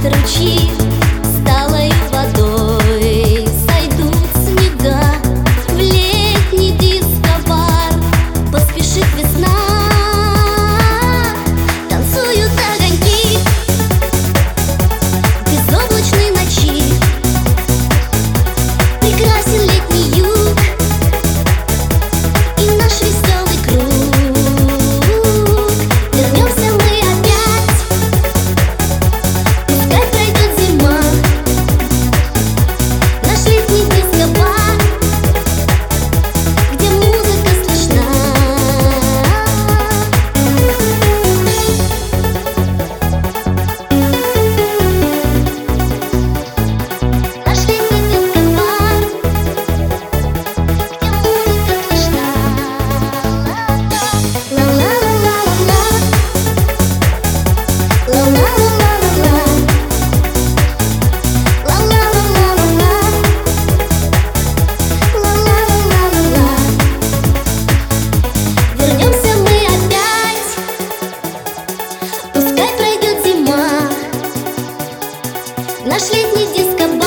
ручьи с талой водой, сойдут снега в летний диско-бар, поспешит весна. Танцуют огоньки в безоблачной ночи, прекрасен летний юг и наш веселый круг. Вернемся мы опять, пускай пройдет зима. Наш летний диско-бар, где музыка слышна. Наш летний диско-бар, где музыка слышна. Ла-ла-ла-ла-ла-ла, ла-ла-ла-ла-ла-ла, ла-ла-ла-ла-ла-ла, ла-ла-ла-ла-ла. Вернемся мы опять, пускай пройдет зима. Наш летний диско-бар.